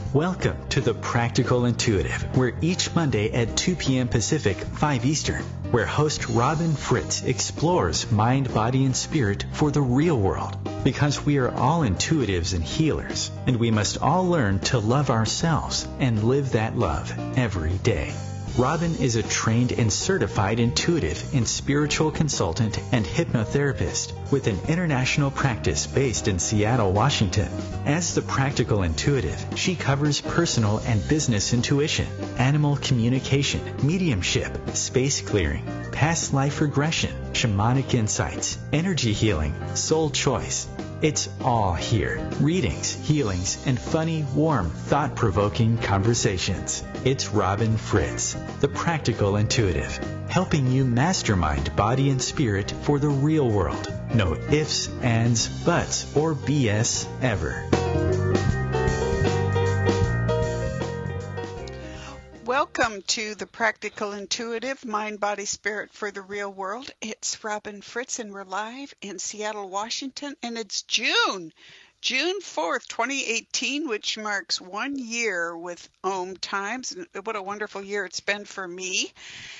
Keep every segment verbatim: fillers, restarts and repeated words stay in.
Welcome to The Practical Intuitive, where each Monday at two p.m. Pacific, five Eastern, where host Robin Fritz explores mind, body, and spirit for the real world. Because we are all intuitives and healers, and we must all learn to love ourselves and live that love every day. Robin is a trained and certified intuitive and spiritual consultant and hypnotherapist with an international practice based in Seattle, Washington. As the Practical Intuitive, she covers personal and business intuition, animal communication, mediumship, space clearing, past life regression, shamanic insights, energy healing, soul choice. It's all here. Readings, healings, and funny, warm, thought-provoking conversations. It's Robin Fritz, the Practical Intuitive, helping you mastermind body and spirit for the real world. No ifs, ands, buts, or B S ever. Welcome to the Practical Intuitive, Mind, Body, Spirit for the Real World. It's Robin Fritz, and we're live in Seattle, Washington, and it's June, June fourth, twenty eighteen, which marks one year with Om Times. What a wonderful year it's been for me.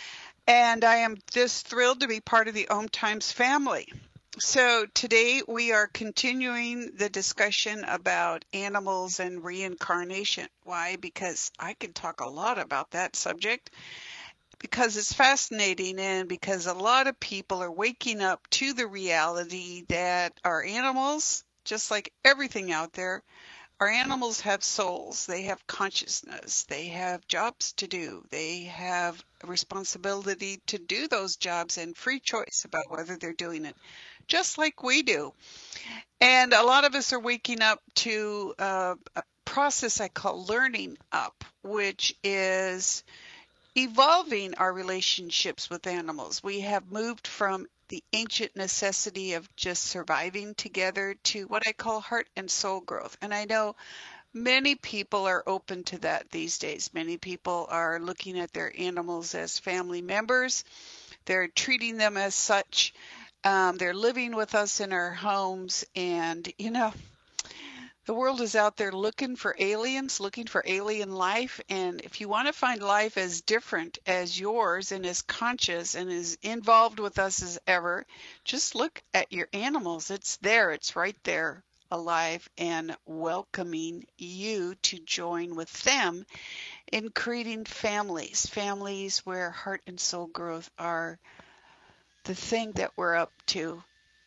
And I am just thrilled to be part of the Om Times family. So today we are continuing the discussion about animals and reincarnation. Why? Because I can talk a lot about that subject because it's fascinating and because a lot of people are waking up to the reality that our animals, just like everything out there, our animals have souls, they have consciousness, they have jobs to do, they have a responsibility to do those jobs and free choice about whether they're doing it, just like we do. And a lot of us are waking up to uh, a process I call learning up, which is evolving our relationships with animals. We have moved from the ancient necessity of just surviving together to what I call heart and soul growth. And I know many people are open to that these days. Many people are looking at their animals as family members. They're treating them as such. Um, they're living with us in our homes. And, you know, the world is out there looking for aliens, looking for alien life. And if you want to find life as different as yours and as conscious and as involved with us as ever, just look at your animals. It's there. It's right there, alive and welcoming you to join with them in creating families, families where heart and soul growth are the thing that we're up to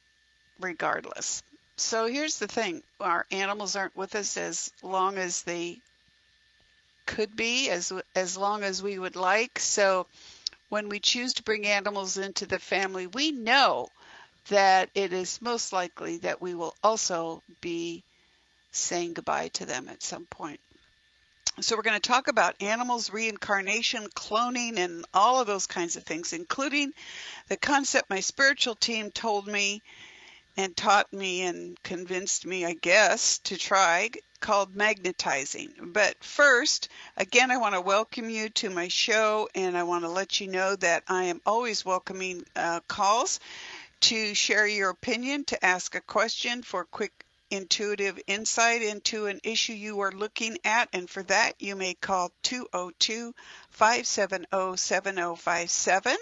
regardless. So here's the thing. Our animals aren't with us as long as they could be, as as long as we would like. So when we choose to bring animals into the family, we know that it is most likely that we will also be saying goodbye to them at some point. So we're going to talk about animals, reincarnation, cloning, and all of those kinds of things, including the concept my spiritual team told me and taught me and convinced me, I guess, to try, called magnetizing. But first, again, I want to welcome you to my show, and I want to let you know that I am always welcoming uh, calls to share your opinion, to ask a question for quick intuitive insight into an issue you are looking at. And for that, you may call two oh two, five seven oh, seven oh five seven.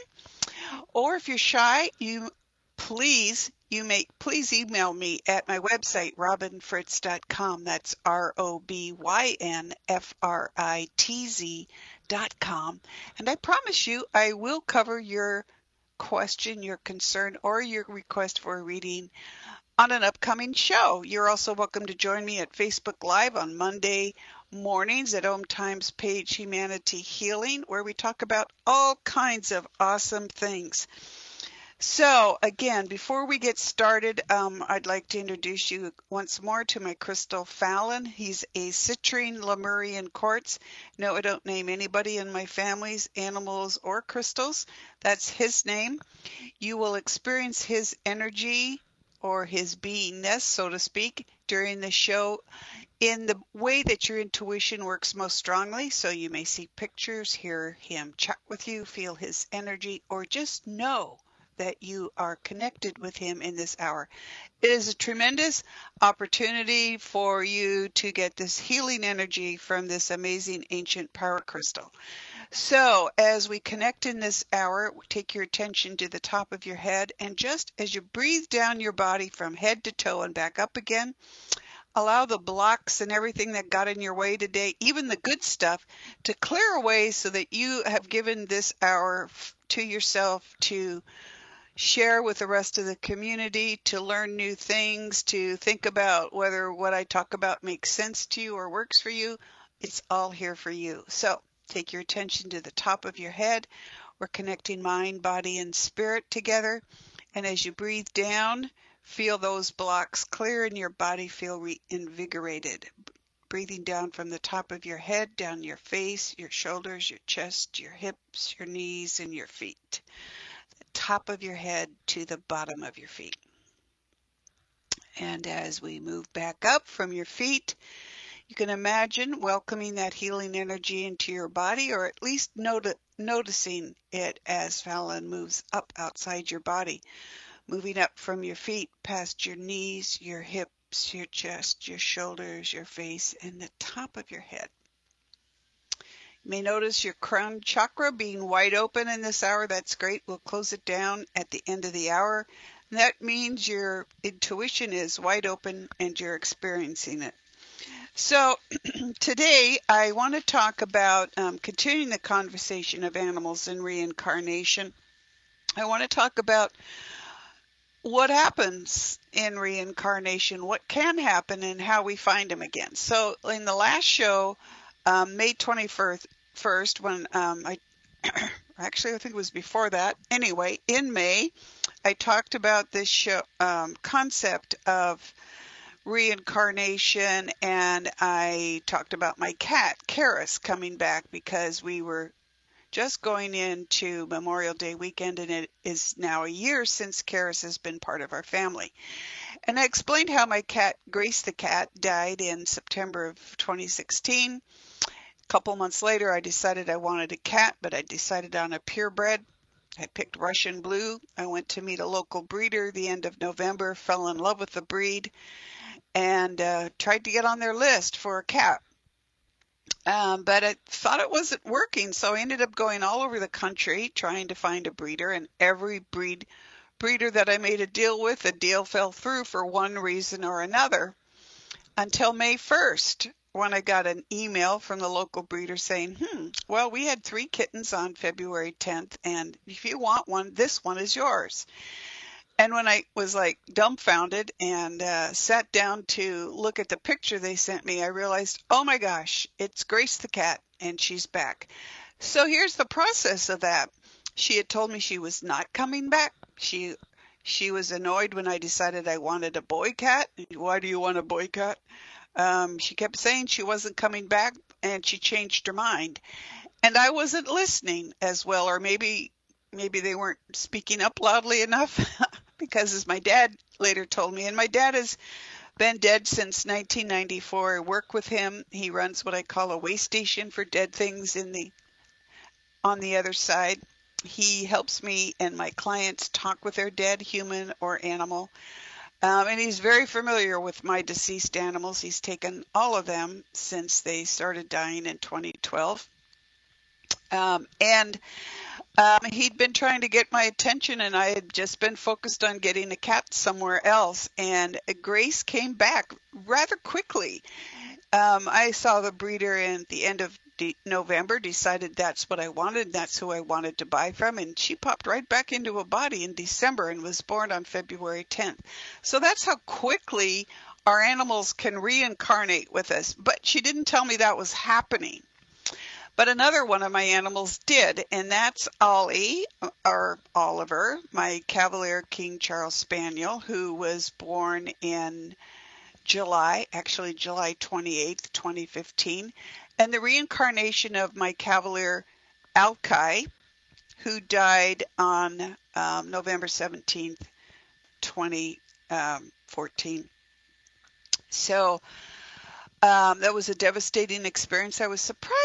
Or if you're shy, you please You may please email me at my website, robin fritz dot com. That's R O B Y N F R I T Z dot com. And I promise you, I will cover your question, your concern, or your request for a reading on an upcoming show. You're also welcome to join me at Facebook Live on Monday mornings at Om Times page Humanity Healing, where we talk about all kinds of awesome things. So again, before we get started, um, I'd like to introduce you once more to my crystal Fallon. He's a citrine Lemurian quartz. No, I don't name anybody in my family's animals or crystals. That's his name. You will experience his energy or his beingness, so to speak, during the show in the way that your intuition works most strongly. So you may see pictures, hear him chat with you, feel his energy, or just know that you are connected with him in this hour. It is a tremendous opportunity for you to get this healing energy from this amazing ancient power crystal. So as we connect in this hour, take your attention to the top of your head, and just as you breathe down your body from head to toe and back up again, allow the blocks and everything that got in your way today, even the good stuff, to clear away so that you have given this hour to yourself to share with the rest of the community, to learn new things, to think about whether what I talk about makes sense to you or works for you. It's all here for you. So take your attention to the top of your head. We're connecting mind, body, and spirit together. And as you breathe down, feel those blocks clear and your body feel reinvigorated. Breathing down from the top of your head, down your face, your shoulders, your chest, your hips, your knees, and your feet. The top of your head to the bottom of your feet. And as we move back up from your feet, you can imagine welcoming that healing energy into your body, or at least not- noticing it as Fallon moves up outside your body. Moving up from your feet, past your knees, your hips, your chest, your shoulders, your face, and the top of your head. You may notice your crown chakra being wide open in this hour. That's great. We'll close it down at the end of the hour. And that means your intuition is wide open and you're experiencing it. So today I want to talk about um, continuing the conversation of animals and reincarnation. I want to talk about what happens in reincarnation, what can happen, and how we find them again. So in the last show, um, May twenty-first, when um, I actually I think it was before that. Anyway, in May, I talked about this show um, concept of reincarnation, and I talked about my cat, Karis, coming back because we were just going into Memorial Day weekend, and it is now a year since Karis has been part of our family. And I explained how my cat, Grace the cat, died in September of twenty sixteen. A couple months later, I decided I wanted a cat, but I decided on a purebred. I picked Russian Blue. I went to meet a local breeder the end of November, fell in love with the breed, and uh, tried to get on their list for a cat. Um, but I thought it wasn't working, so I ended up going all over the country trying to find a breeder, and every breed breeder that I made a deal with, the deal fell through for one reason or another, until May first, when I got an email from the local breeder saying, hmm, well, we had three kittens on February tenth, and if you want one, this one is yours. And when I was like dumbfounded and uh, sat down to look at the picture they sent me, I realized, oh my gosh, it's Grace the cat, and she's back. So here's the process of that. She had told me she was not coming back. She she was annoyed when I decided I wanted a boy cat. Why do you want a boy cat? Um, she kept saying she wasn't coming back, and she changed her mind. And I wasn't listening as well, or maybe maybe they weren't speaking up loudly enough. Because as my dad later told me, and my dad has been dead since nineteen ninety-four. I work with him. He runs what I call a way station for dead things in the on the other side. He helps me and my clients talk with their dead, human or animal. Um, and he's very familiar with my deceased animals. He's taken all of them since they started dying in twenty twelve. Um, and Um, he'd been trying to get my attention, and I had just been focused on getting a cat somewhere else. And Grace came back rather quickly. Um, I saw the breeder in the end of de- November, decided that's what I wanted, that's who I wanted to buy from, and she popped right back into a body in December and was born on February tenth. So that's how quickly our animals can reincarnate with us. But she didn't tell me that was happening. But another one of my animals did, and that's Ollie, or Oliver, my Cavalier King Charles Spaniel, who was born in July, actually July twenty-eighth, twenty fifteen, and the reincarnation of my Cavalier Alki, who died on um, November seventeenth, twenty fourteen. So um, that was a devastating experience. I was surprised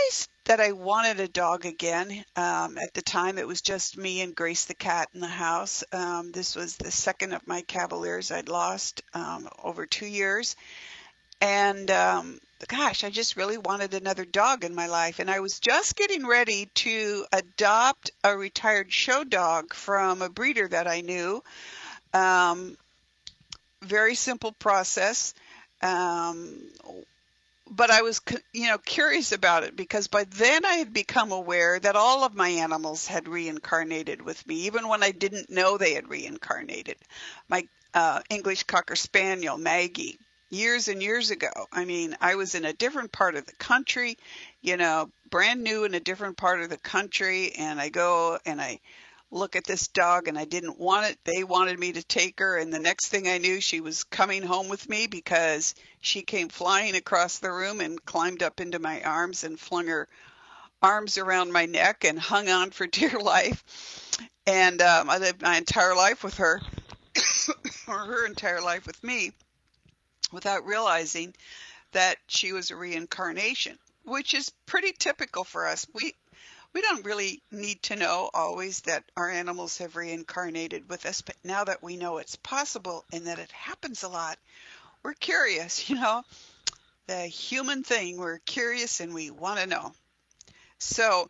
that I wanted a dog again. Um, at the time, it was just me and Grace the cat in the house. Um, this was the second of my Cavaliers I'd lost um, over two years. And um, gosh, I just really wanted another dog in my life. And I was just getting ready to adopt a retired show dog from a breeder that I knew. Um, very simple process. Um, but I was, you know, curious about it because by then I had become aware that all of my animals had reincarnated with me, even when I didn't know they had reincarnated. My uh, English Cocker Spaniel, Maggie, years and years ago. I mean, I was in a different part of the country, you know, brand new in a different part of the country, and I go and I look at this dog and I didn't want it. They wanted me to take her, and the next thing I knew, she was coming home with me because she came flying across the room and climbed up into my arms and flung her arms around my neck and hung on for dear life. And um, I lived my entire life with her, or her entire life with me, without realizing that she was a reincarnation, which is pretty typical for us. We We don't really need to know always that our animals have reincarnated with us, but now that we know it's possible and that it happens a lot, we're curious, you know, the human thing. We're curious and we want to know. So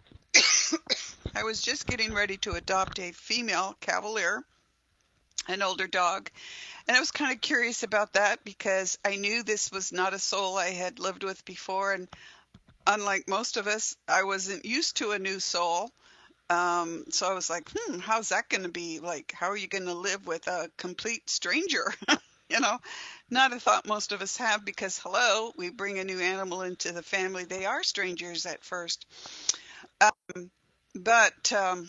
I was just getting ready to adopt a female Cavalier, an older dog, and I was kind of curious about that because I knew this was not a soul I had lived with before, and unlike most of us, I wasn't used to a new soul. Um, so I was like, hmm, how's that going to be? Like, how are you going to live with a complete stranger? You know, not a thought most of us have because, hello, we bring a new animal into the family. They are strangers at first. Um, but um,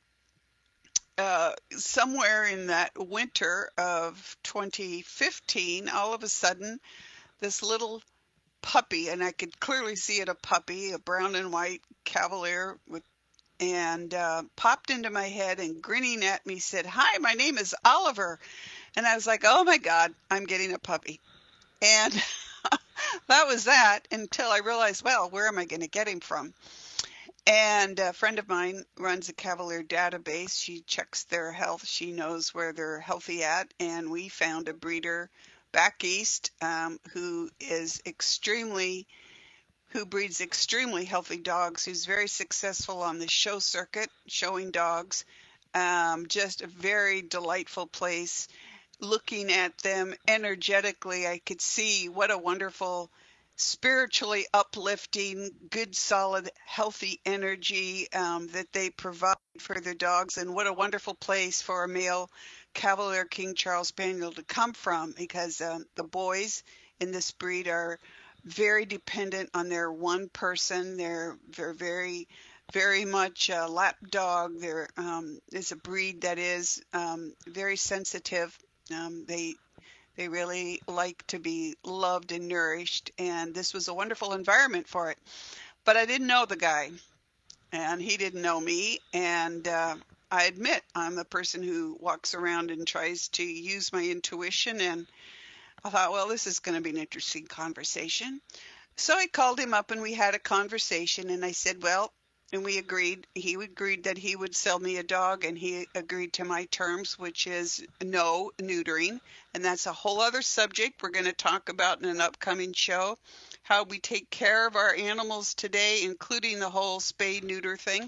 uh, somewhere in that winter of twenty fifteen, all of a sudden, this little puppy, and I could clearly see it a puppy, a brown and white Cavalier with and uh, popped into my head and grinning at me said, "Hi, my name is Oliver." And I was like, oh my God, I'm getting a puppy. And that was that until I realized, well, where am I going to get him from? And a friend of mine runs a Cavalier database. She checks their health. She knows where they're healthy at. And we found a breeder back east um, who is extremely who breeds extremely healthy dogs, who's very successful on the show circuit, showing dogs. Um, just a very delightful place. Looking at them energetically, I could see what a wonderful, spiritually uplifting, good, solid, healthy energy um, that they provide for their dogs, and what a wonderful place for a male Cavalier King Charles Spaniel to come from, because um, the boys in this breed are very dependent on their one person. They're, they're very, very much a lap dog. There um, is a breed that is um, very sensitive. Um, they they really like to be loved and nourished, and this was a wonderful environment for it. But I didn't know the guy, and he didn't know me, and uh, I admit I'm a person who walks around and tries to use my intuition, and I thought, well, this is going to be an interesting conversation. So I called him up and we had a conversation, and I said, well, and we agreed, he agreed that he would sell me a dog, and he agreed to my terms, which is no neutering. And that's a whole other subject we're going to talk about in an upcoming show, how we take care of our animals today, including the whole spay neuter thing.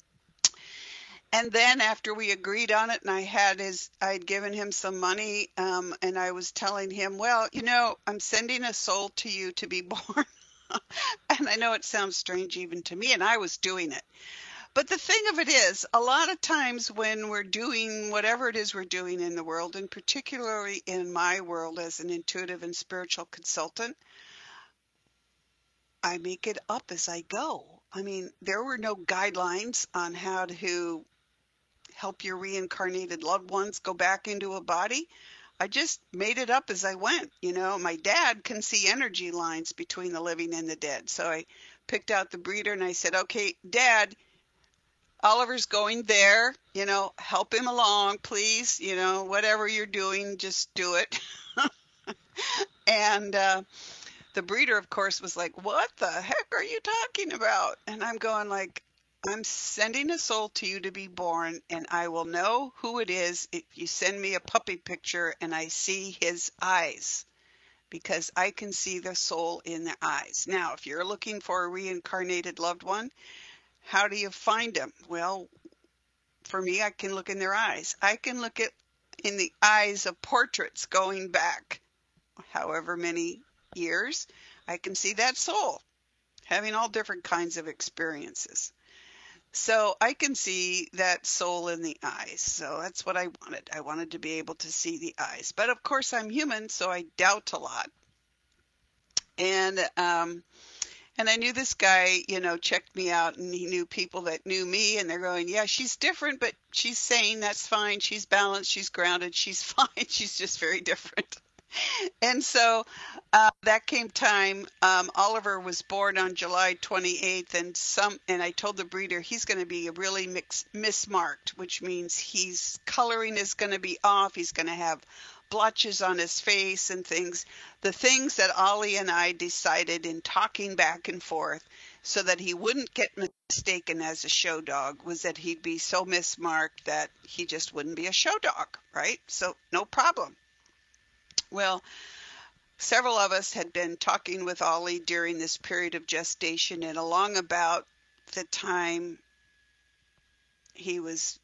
And then after we agreed on it, and I had his, I'd given him some money, um, and I was telling him, well, you know, I'm sending a soul to you to be born. And I know it sounds strange even to me, and I was doing it. But the thing of it is, a lot of times when we're doing whatever it is we're doing in the world, and particularly in my world as an intuitive and spiritual consultant, I make it up as I go. I mean, there were no guidelines on how to help your reincarnated loved ones go back into a body. I just made it up as I went. You know, my dad can see energy lines between the living and the dead. So I picked out the breeder and I said, okay, Dad, Oliver's going there, you know, help him along, please. You know, whatever you're doing, just do it. And uh, the breeder, of course, was like, what the heck are you talking about? And I'm going like, I'm sending a soul to you to be born, and I will know who it is if you send me a puppy picture and I see his eyes, because I can see the soul in the eyes. Now, if you're looking for a reincarnated loved one, how do you find them? Well, for me, I can look in their eyes. I can look at in the eyes of portraits going back however many years. I can see that soul having all different kinds of experiences. So I can see that soul in the eyes. So that's what I wanted. I wanted to be able to see the eyes. But of course, I'm human, so I doubt a lot. And um, and I knew this guy, you know, checked me out, and he knew people that knew me, and they're going, yeah, she's different, but she's sane. That's fine. She's balanced. She's grounded. She's fine. She's just very different. And so uh, that came time. Um, Oliver was born on July twenty-eighth, and some. And I told the breeder he's going to be really mix, mismarked, which means he's coloring is going to be off. He's going to have blotches on his face and things. The things that Ollie and I decided in talking back and forth, so that he wouldn't get mistaken as a show dog, was that he'd be so mismarked that he just wouldn't be a show dog, right? So no problem. Well, several of us had been talking with Ollie during this period of gestation, and along about the time he was,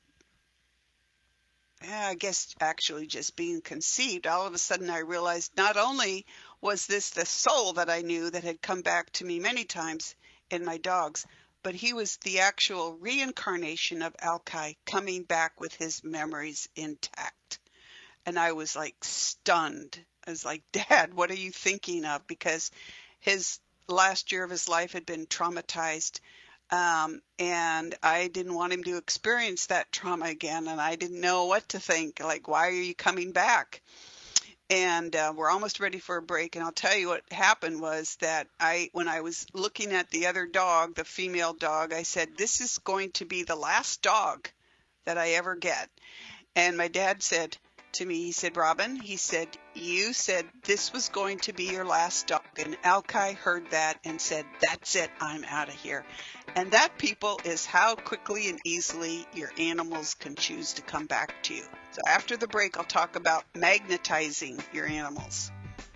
yeah, I guess actually just being conceived, all of a sudden I realized not only was this the soul that I knew that had come back to me many times in my dogs, but he was the actual reincarnation of Alki coming back with his memories intact. And I was like stunned. I was like, Dad, what are you thinking of? Because his last year of his life had been traumatized. Um, and I didn't want him to experience that trauma again. And I didn't know what to think. Like, why are you coming back? And uh, we're almost ready for a break. And I'll tell you what happened was that I, when I was looking at the other dog, the female dog, I said, this is going to be the last dog that I ever get. And my dad said to me, he said, Robin, he said, you said this was going to be your last dog. And Alki heard that and said, that's it, I'm out of here. And that, people, is how quickly and easily your animals can choose to come back to you. So after the break, I'll talk about magnetizing your animals.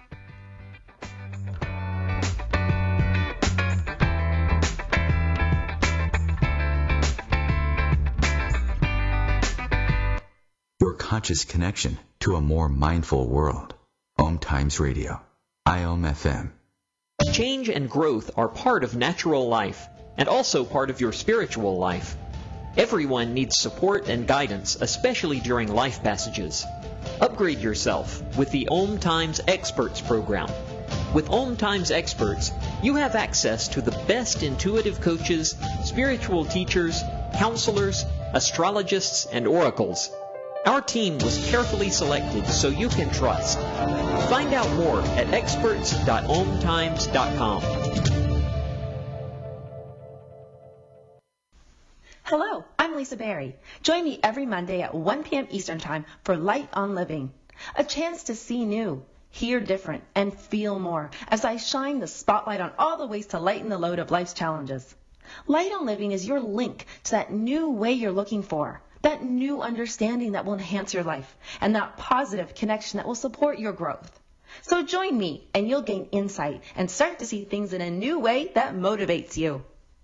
Your conscious connection to a more mindful world. Om Times Radio. I O M F M. Change and growth are part of natural life and also part of your spiritual life. Everyone needs support and guidance, especially during life passages. Upgrade yourself with the Om Times Experts program. With Om Times Experts, you have access to the best intuitive coaches, spiritual teachers, counselors, astrologists, and oracles. Our team was carefully selected so you can trust. Find out more at experts dot om times dot com. Hello, I'm Lisa Berry. Join me every Monday at one p.m. Eastern Time for Light on Living. A chance to see new, hear different, and feel more as I shine the spotlight on all the ways to lighten the load of life's challenges. Light on Living is your link to that new way you're looking for, that new understanding that will enhance your life, and that positive connection that will support your growth. So join me and you'll gain insight and start to see things in a new way that motivates you.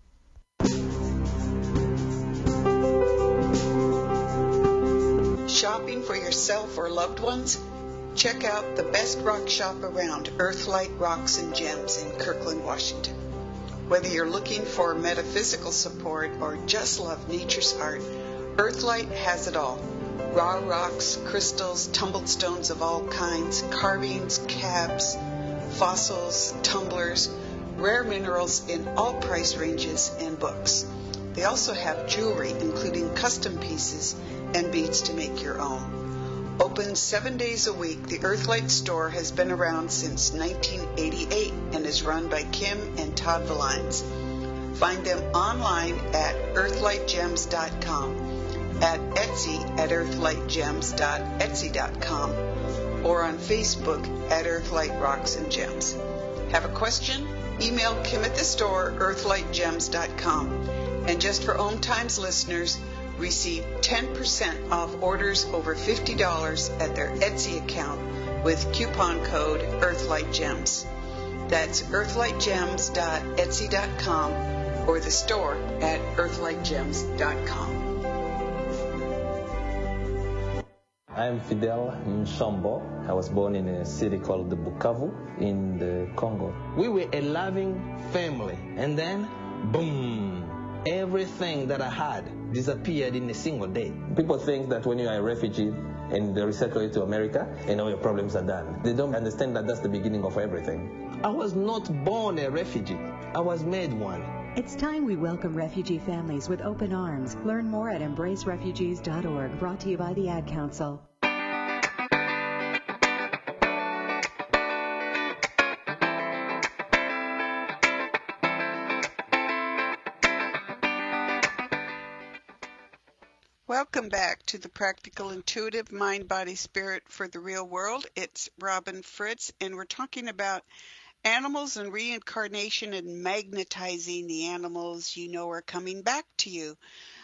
Shopping for yourself or loved ones? Check out the best rock shop around, Earthlight Rocks and Gems in Kirkland, Washington. Whether you're looking for metaphysical support or just love nature's art, Earthlight has it all. Raw rocks, crystals, tumbled stones of all kinds, carvings, cabs, fossils, tumblers, rare minerals in all price ranges, and books. They also have jewelry, including custom pieces and beads to make your own. Open seven days a week, the Earthlight store has been around since nineteen eighty-eight and is run by Kim and Todd Valines. Find them online at earthlight gems dot com, at Etsy at earthlight gems dot etsy dot com, or on Facebook at Earthlight Rocks and Gems. Have a question? Email Kim at the store, earthlight gems dot com. And just for Om Times listeners, receive ten percent off orders over fifty dollars at their Etsy account with coupon code EarthlightGems. That's earthlight gems dot etsy dot com or the store at earthlight gems dot com. I'm Fidel Mshombo. I was born in a city called Bukavu in the Congo. We were a loving family, and then, boom, everything that I had disappeared in a single day. People think that when you are a refugee and they resettle you to America, and all your problems are done. They don't understand that that's the beginning of everything. I was not born a refugee. I was made one. It's time we welcome refugee families with open arms. Learn more at embrace refugees dot org, brought to you by the Ad Council. Welcome back to the Practical Intuitive Mind, Body, Spirit for the Real World. It's Robin Fritz, and we're talking about animals and reincarnation and magnetizing the animals you know are coming back to you.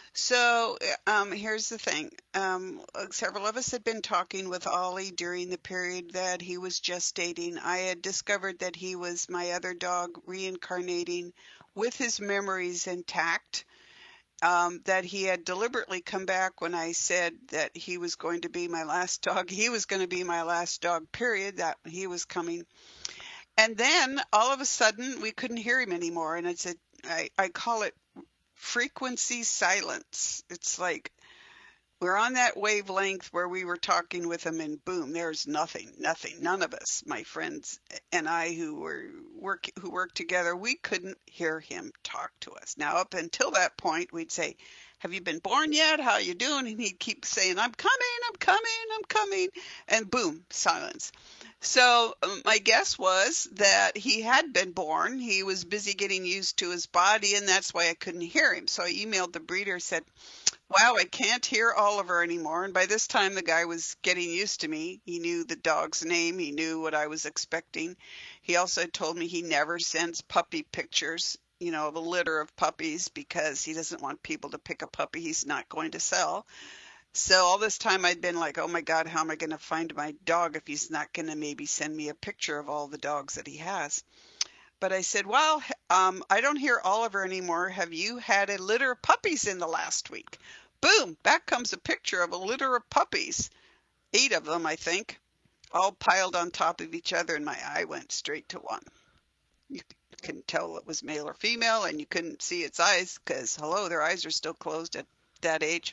So um, here's the thing. Um, several of us had been talking with Ollie during the period that he was gestating. I had discovered that he was my other dog reincarnating with his memories intact. Um, that he had deliberately come back when I said that he was going to be my last dog. He was going to be my last dog, period, that he was coming. And then all of a sudden we couldn't hear him anymore. And it's a, I, I call it frequency silence. It's like we're on that wavelength where we were talking with him and boom, there's nothing, nothing. None of us, my friends and I who were work, who worked together, we couldn't hear him talk to us. Now, up until that point, we'd say, have you been born yet? How you doing? And he'd keep saying, I'm coming, I'm coming, I'm coming. And boom, silence. So um, my guess was that he had been born. He was busy getting used to his body, and that's why I couldn't hear him. So I emailed the breeder, said, wow, I can't hear Oliver anymore. And by this time, the guy was getting used to me. He knew the dog's name. He knew what I was expecting. He also told me he never sends puppy pictures, you know, of a litter of puppies because he doesn't want people to pick a puppy he's not going to sell. So all this time I'd been like, oh my God, how am I going to find my dog if he's not going to maybe send me a picture of all the dogs that he has? But I said, well, um, I don't hear Oliver anymore. Have you had a litter of puppies in the last week? Boom, back comes a picture of a litter of puppies. Eight of them, I think, all piled on top of each other, and my eye went straight to one. You couldn't tell it was male or female, and you couldn't see its eyes because, hello, their eyes are still closed at that age.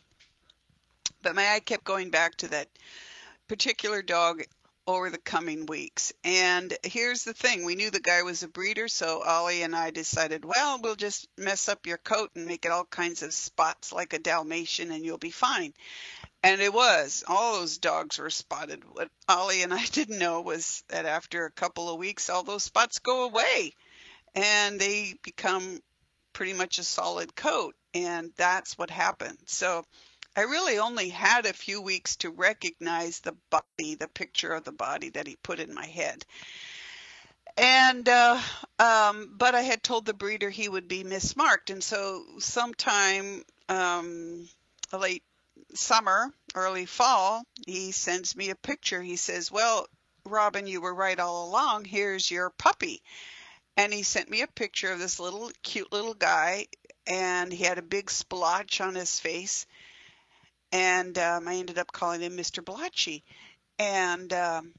But my eye kept going back to that particular dog over the coming weeks. And here's the thing. We knew the guy was a breeder, so Ollie and I decided, well, we'll just mess up your coat and make it all kinds of spots like a Dalmatian and you'll be fine. And it was. All those dogs were spotted. What Ollie and I didn't know was that after a couple of weeks, all those spots go away and they become pretty much a solid coat. And that's what happened. So I really only had a few weeks to recognize the body, the picture of the body that he put in my head. And, uh, um, but I had told the breeder he would be mismarked. And so sometime, um, late summer, early fall, he sends me a picture. He says, well, Robin, you were right all along. Here's your puppy. And he sent me a picture of this little cute little guy. And he had a big splotch on his face. And um, I ended up calling him Mister Blotchy. And um,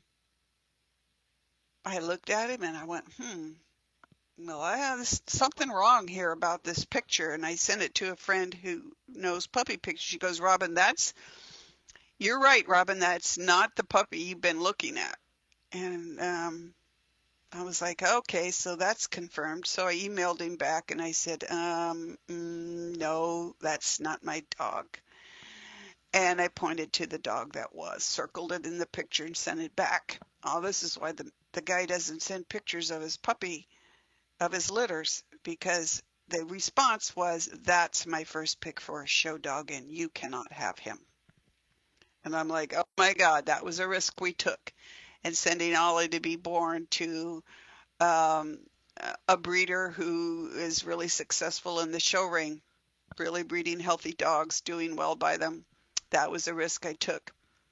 I looked at him and I went, hmm, well, I have something wrong here about this picture. And I sent it to a friend who knows puppy pictures. She goes, Robin, that's, you're right, Robin, that's not the puppy you've been looking at. And um, I was like, okay, so that's confirmed. So I emailed him back and I said, um, mm, no, that's not my dog. And I pointed to the dog that was, circled it in the picture and sent it back. Oh, this is why the, the guy doesn't send pictures of his puppy, of his litters, because the response was, that's my first pick for a show dog and you cannot have him. And I'm like, oh my God, that was a risk we took. And sending Ollie to be born to um, a breeder who is really successful in the show ring, really breeding healthy dogs, doing well by them. That was a risk I took.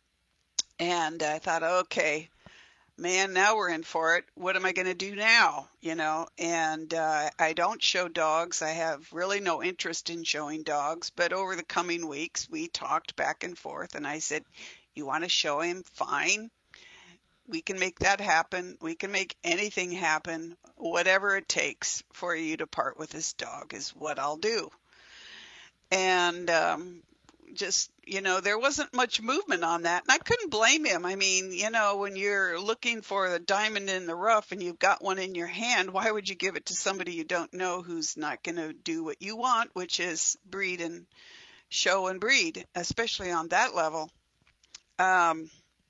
And I thought, okay, man, now we're in for it. What am I going to do now? You know, and uh, I don't show dogs. I have really no interest in showing dogs. But over the coming weeks, we talked back and forth, and I said, you want to show him? Fine. We can make that happen. We can make anything happen. Whatever it takes for you to part with this dog is what I'll do. And um, just, you know, there wasn't much movement on that. And I couldn't blame him. I mean, you know, when you're looking for the diamond in the rough and you've got one in your hand, why would you give it to somebody you don't know who's not going to do what you want, which is breed and show and breed, especially on that level. Um,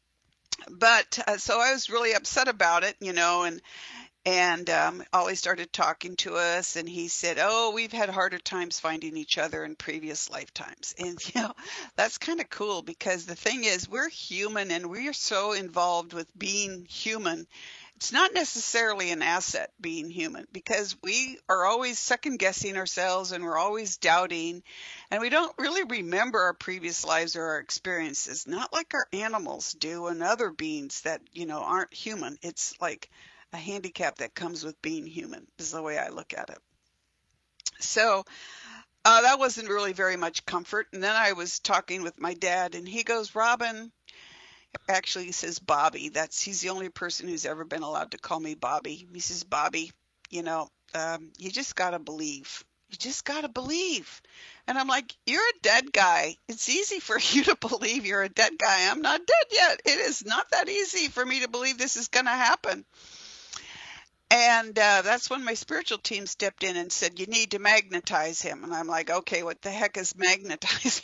but uh, so I was really upset about it, you know, and And um, Ollie started talking to us, and he said, oh, we've had harder times finding each other in previous lifetimes. And, you know, that's kind of cool, because the thing is, we're human, and we are so involved with being human. It's not necessarily an asset being human, because we are always second guessing ourselves, and we're always doubting, and we don't really remember our previous lives or our experiences, not like our animals do and other beings that, you know, aren't human. It's like a handicap that comes with being human, is the way I look at it. So uh, that wasn't really very much comfort. And then I was talking with my dad, and he goes, Robin, actually he says Bobby. That's he's the only person who's ever been allowed to call me Bobby. He says, Bobby, you know, um, you just got to believe. You just got to believe. And I'm like, you're a dead guy. It's easy for you to believe you're a dead guy. I'm not dead yet. It is not that easy for me to believe this is going to happen. And uh, that's when my spiritual team stepped in and said, you need to magnetize him. And I'm like, okay, what the heck is magnetizing?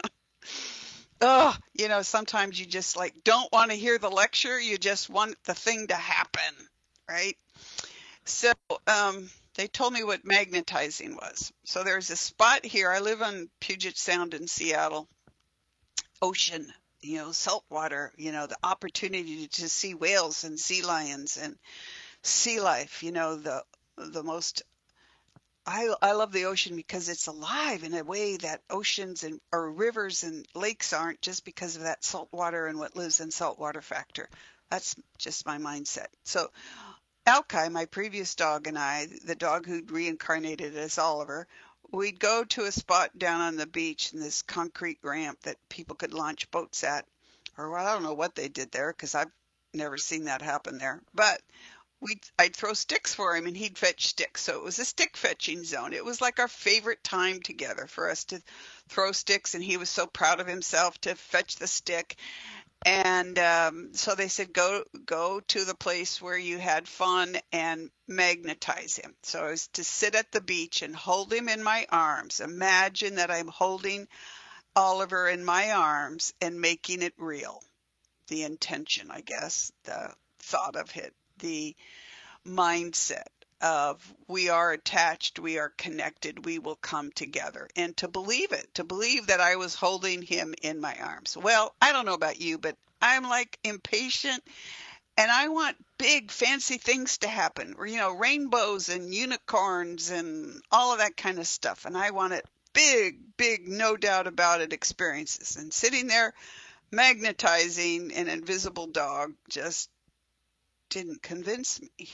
Oh, you know, sometimes you just like don't want to hear the lecture. You just want the thing to happen, right? So um, they told me what magnetizing was. So there's a spot here. I live on Puget Sound in Seattle. Ocean, you know, salt water, you know, the opportunity to see whales and sea lions and sea life, you know, the the most I I love the ocean because it's alive in a way that oceans and or rivers and lakes aren't, just because of that salt water and what lives in saltwater factor. That's just my mindset. So Alki, my previous dog, and I, the dog who'd reincarnated as Oliver, we'd go to a spot down on the beach in this concrete ramp that people could launch boats at. Or I don't know what they did there, because I've never seen that happen there. But We'd, I'd throw sticks for him, and he'd fetch sticks. So it was a stick fetching zone. It was like our favorite time together for us to throw sticks, and he was so proud of himself to fetch the stick. And um, so they said, go go to the place where you had fun and magnetize him. So I was to sit at the beach and hold him in my arms. Imagine that I'm holding Oliver in my arms and making it real. The intention, I guess, the thought of it. The mindset of we are attached, we are connected, we will come together, and to believe it, to believe that I was holding him in my arms. Well, I don't know about you, but I'm like impatient, and I want big fancy things to happen, or, you know, rainbows and unicorns and all of that kind of stuff. And I want it big, big, no doubt about it experiences. And sitting there magnetizing an invisible dog just didn't convince me.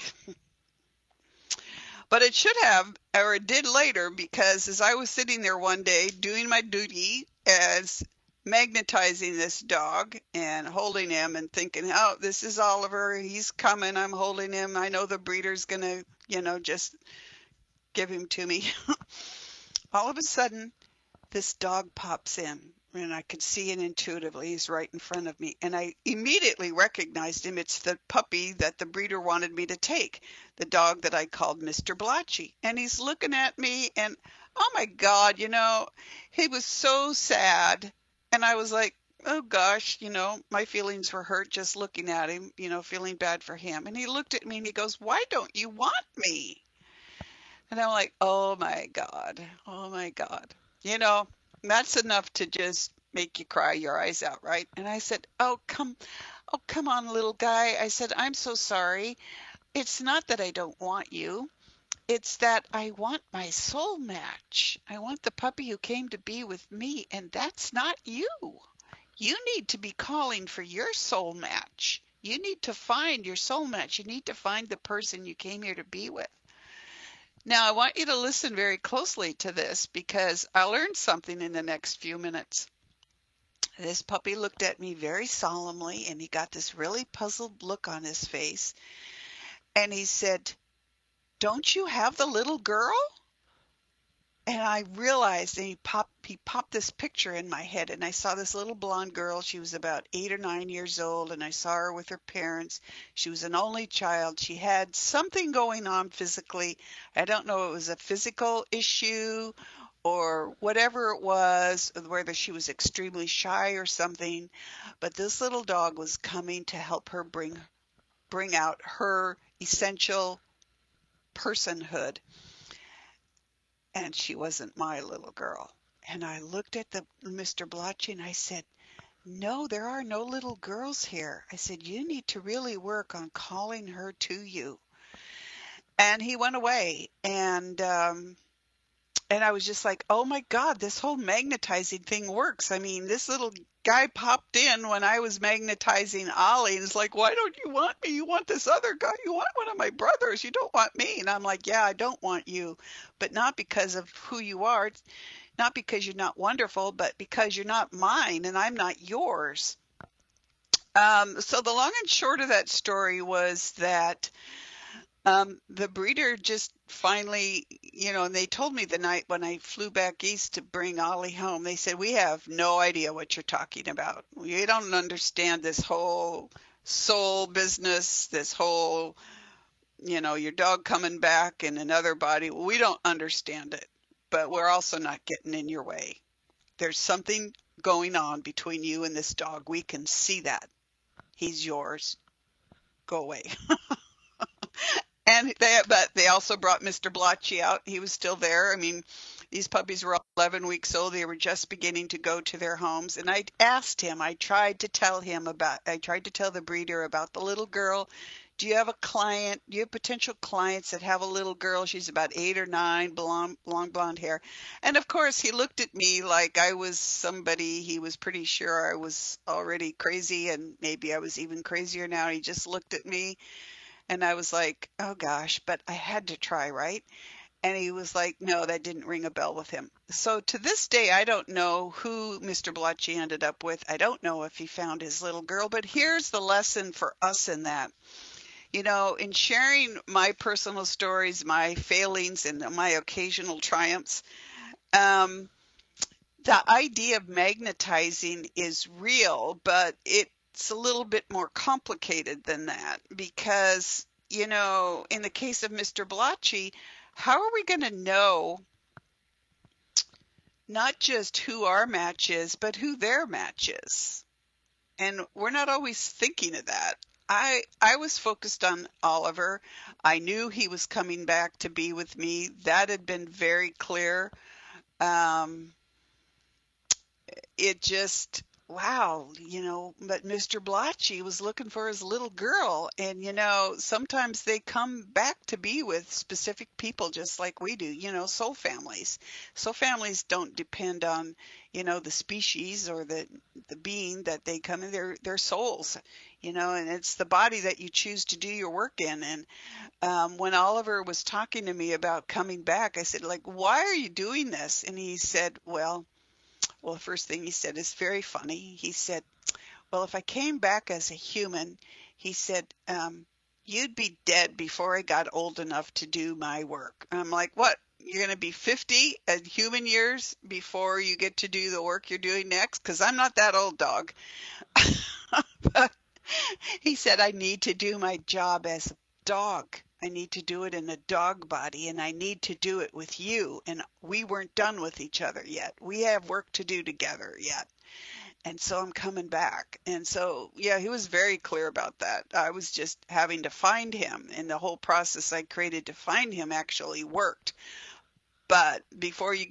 But it should have, or it did later, because as I was sitting there one day doing my duty as magnetizing this dog and holding him and thinking, oh, this is Oliver, he's coming, I'm holding him, I know the breeder's gonna, you know, just give him to me. All of a sudden, this dog pops in. And I could see it intuitively. He's right in front of me. And I immediately recognized him. It's the puppy that the breeder wanted me to take, the dog that I called Mister Blotchy. And he's looking at me, and oh my God, you know, he was so sad. And I was like, oh gosh, you know, my feelings were hurt just looking at him, you know, feeling bad for him. And he looked at me and he goes, why don't you want me? And I'm like, oh my God, oh my God, you know. That's enough to just make you cry your eyes out, right? And I said, oh, come, oh, come on, little guy. I said, I'm so sorry. it's not that I don't want you. It's that I want my soul match. I want the puppy who came to be with me, and that's not you. You need to be calling for your soul match. You need to find your soul match. You need to find the person you came here to be with. Now, I want you to listen very closely to this because I learned something in the next few minutes. This puppy looked at me very solemnly, and he got this really puzzled look on his face. And he said, "Don't you have the little girl?" And I realized, and he popped, he popped this picture in my head, and I saw this little blonde girl. She was about eight or nine years old, and I saw her with her parents. She was an only child. She had something going on physically. I don't know if it was a physical issue or whatever it was, whether she was extremely shy or something. But this little dog was coming to help her bring bring out her essential personhood. And she wasn't my little girl. And I looked at the Mister Blotchy and I said, "No, there are no little girls here." I said, "You need to really work on calling her to you." And he went away. And um, and I was just like, oh my God, this whole magnetizing thing works. I mean, this little guy popped in when I was magnetizing Ollie, and it's like, "Why don't you want me? You want this other guy. You want one of my brothers. You don't want me." And I'm like, "Yeah, I don't want you, but not because of who you are, not because you're not wonderful, but because you're not mine and I'm not yours." Um, so the long and short of that story was that Um, the breeder just finally, you know, and they told me the night when I flew back east to bring Ollie home, they said, "We have no idea what you're talking about. We don't understand this whole soul business, this whole, you know, your dog coming back in another body. We don't understand it, but we're also not getting in your way. There's something going on between you and this dog. We can see that. He's yours. Go away." And they, but they also brought Mister Blotchy out. He was still there. I mean, these puppies were eleven weeks old. They were just beginning to go to their homes. And I asked him, I tried to tell him about, I tried to tell the breeder about the little girl. "Do you have a client? Do you have potential clients that have a little girl? She's about eight or nine, blonde, long blonde hair." And of course, he looked at me like I was somebody. He was pretty sure I was already crazy, and maybe I was even crazier now. He just looked at me. And I was like, "Oh gosh," but I had to try, right? And he was like, "No, that didn't ring a bell with him." So to this day, I don't know who Mister Blotchy ended up with. I don't know if he found his little girl, but here's the lesson for us in that. You know, in sharing my personal stories, my failings, and my occasional triumphs, um, the idea of magnetizing is real, but it it's a little bit more complicated than that because, you know, in the case of Mister Blotchy, how are we going to know not just who our match is, but who their match is? And we're not always thinking of that. I I was focused on Oliver. I knew he was coming back to be with me. That had been very clear. Um, it just, wow, you know, but Mister Blotchy was looking for his little girl. And, you know, sometimes they come back to be with specific people just like we do, you know, soul families. Soul families don't depend on, you know, the species or the the being that they come in. They're, they're souls, you know, and it's the body that you choose to do your work in. And um, when Oliver was talking to me about coming back, I said, like, "Why are you doing this?" And he said, well, Well, the first thing he said is very funny. He said, "Well, if I came back as a human," he said, um, "you'd be dead before I got old enough to do my work." And I'm like, "What? You're going to be fifty at human years before you get to do the work you're doing next?" Because I'm not that old, dog. But he said, "I need to do my job as a dog. I need to do it in a dog body, and I need to do it with you. And we weren't done with each other yet. We have work to do together yet. And so I'm coming back." And so, yeah, he was very clear about that. I was just having to find him, and the whole process I created to find him actually worked. But before you get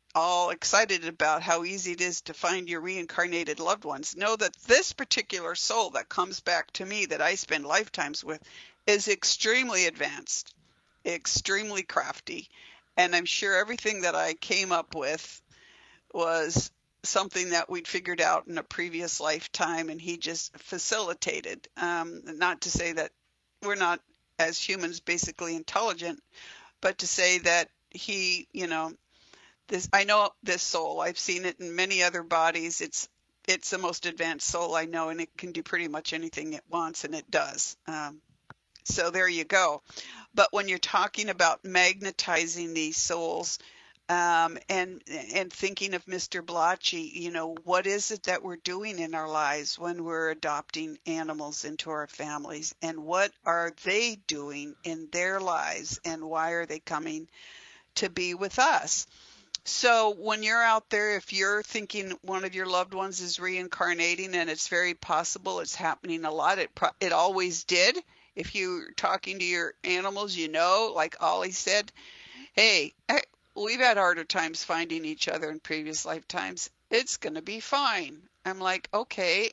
all excited about how easy it is to find your reincarnated loved ones. Know that this particular soul that comes back to me that I spend lifetimes with is extremely advanced, extremely crafty, and I'm sure everything that I came up with was something that we'd figured out in a previous lifetime, and he just facilitated. Um, not to say that we're not, as humans, basically intelligent, but to say that he, you know, this, I know this soul. I've seen it in many other bodies. It's it's the most advanced soul I know, and it can do pretty much anything it wants, and it does. Um, so there you go. But when you're talking about magnetizing these souls, um, and and thinking of Mister Blotchy, you know, what is it that we're doing in our lives when we're adopting animals into our families, and what are they doing in their lives, and why are they coming to be with us? So when you're out there, if you're thinking one of your loved ones is reincarnating, and it's very possible, it's happening a lot, it pro- it always did. If you're talking to your animals, you know, like Ollie said, hey, we've had harder times finding each other in previous lifetimes. It's going to be fine. I'm like, okay.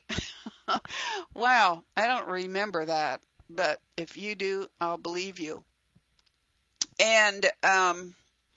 Wow, I don't remember that. But if you do, I'll believe you. And um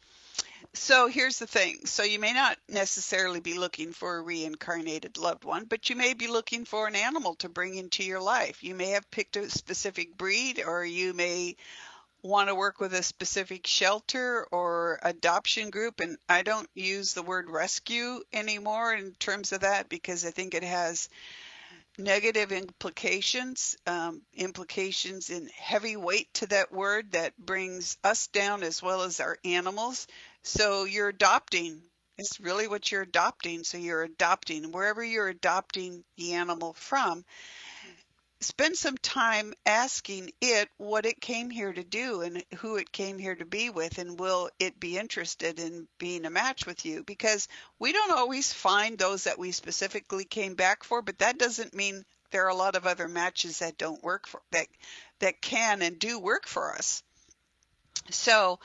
So here's the thing. So you may not necessarily be looking for a reincarnated loved one, but you may be looking for an animal to bring into your life. You may have picked a specific breed, or you may want to work with a specific shelter or adoption group. And I don't use the word rescue anymore in terms of that, because I think it has negative implications, um, implications in heavy weight to that word that brings us down as well as our animals. So you're adopting. It's really what you're adopting. So you're adopting. Wherever you're adopting the animal from, spend some time asking it what it came here to do and who it came here to be with, and will it be interested in being a match with you? Because we don't always find those that we specifically came back for, but that doesn't mean there are a lot of other matches that don't work for, that that can and do work for us. So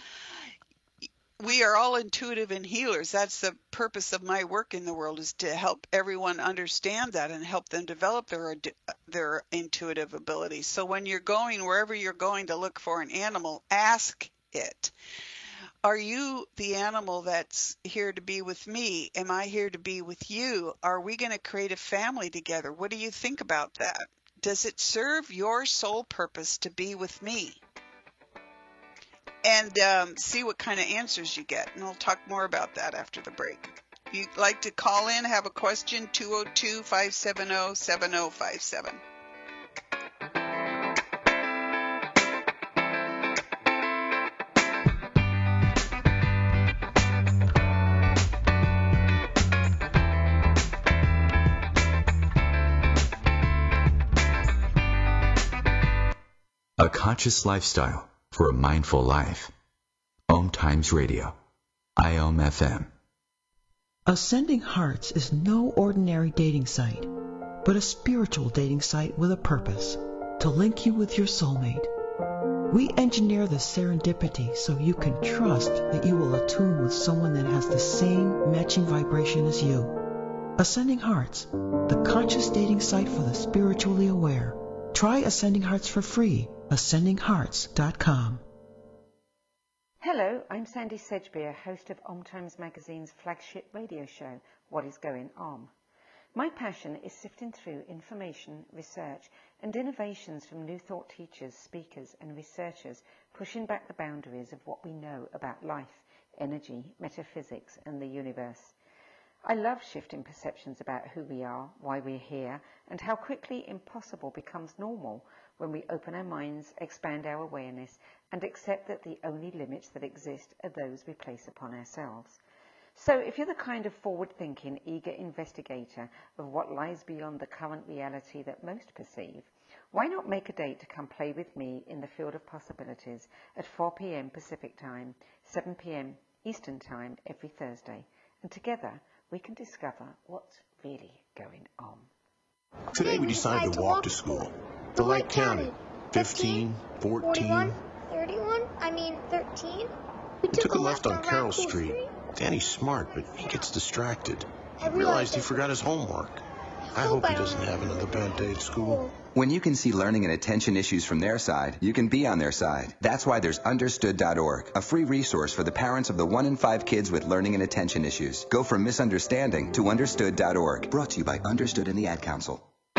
we are all intuitive and healers. That's the purpose of my work in the world, is to help everyone understand that and help them develop their their intuitive abilities. So when you're going, wherever you're going to look for an animal, ask it, are you the animal that's here to be with me? Am I here to be with you? Are we going to create a family together? What do you think about that? Does it serve your soul purpose to be with me? And um, see what kind of answers you get. And I'll talk more about that after the break. If you'd like to call in, have a question, two oh two, five seven oh, seven oh five seven. A conscious lifestyle for a mindful life. Om Times Radio. I O M F M. Ascending Hearts is no ordinary dating site, but a spiritual dating site with a purpose, to link you with your soulmate. We engineer the serendipity so you can trust that you will attune with someone that has the same matching vibration as you. Ascending Hearts, the conscious dating site for the spiritually aware. Try Ascending Hearts for free. ascending hearts dot com. Hello, I'm Sandy Sedgbeer, host of Om Times Magazine's flagship radio show, What is Going On. My passion is sifting through information, research and innovations from new thought teachers, speakers and researchers, pushing back the boundaries of what we know about life, energy, metaphysics and the universe. I love shifting perceptions about who we are, why we're here, and how quickly impossible becomes normal when we open our minds, expand our awareness, and accept that the only limits that exist are those we place upon ourselves. So if you're the kind of forward-thinking, eager investigator of what lies beyond the current reality that most perceive, why not make a date to come play with me in the field of possibilities at four p.m. Pacific Time, seven p.m. Eastern Time every Thursday, and together we can discover what's really going on. Today we decided to walk to school. The light counted. fifteen, fourteen, thirty-one, I mean thirteen. We took a left on Carroll Street. Danny's smart, but he gets distracted. He realized he forgot his homework. I hope he doesn't have another bad day at school. When you can see learning and attention issues from their side, you can be on their side. That's why there's understood dot org, a free resource for the parents of the one in five kids with learning and attention issues. Go from misunderstanding to understood dot org. Brought to you by Understood and the Ad Council.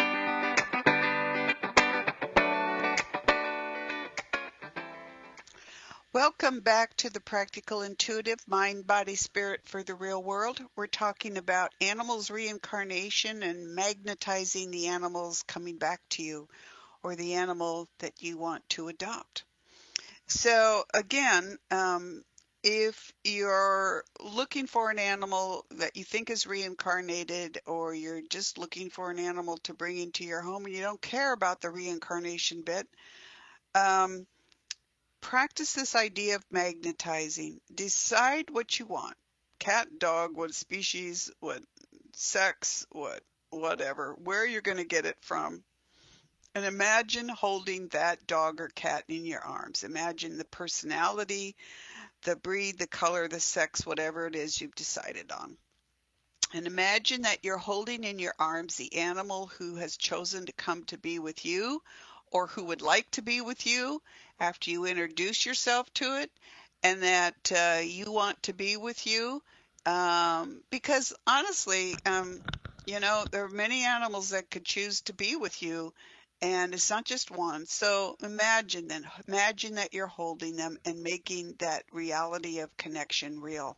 Welcome back to the Practical Intuitive Mind, Body, Spirit for the Real World. We're talking about animals' reincarnation and magnetizing the animals coming back to you, or the animal that you want to adopt. So again, um, if you're looking for an animal that you think is reincarnated, or you're just looking for an animal to bring into your home and you don't care about the reincarnation bit, um, practice this idea of magnetizing. Decide what you want. Cat, dog, what species, what sex, what whatever, where you're going to get it from. And imagine holding that dog or cat in your arms. Imagine the personality, the breed, the color, the sex, whatever it is you've decided on. And imagine that you're holding in your arms the animal who has chosen to come to be with you, or who would like to be with you after you introduce yourself to it, and that uh, you want to be with you. Um, because honestly, um, you know, there are many animals that could choose to be with you, and it's not just one. So imagine then, imagine that you're holding them and making that reality of connection real.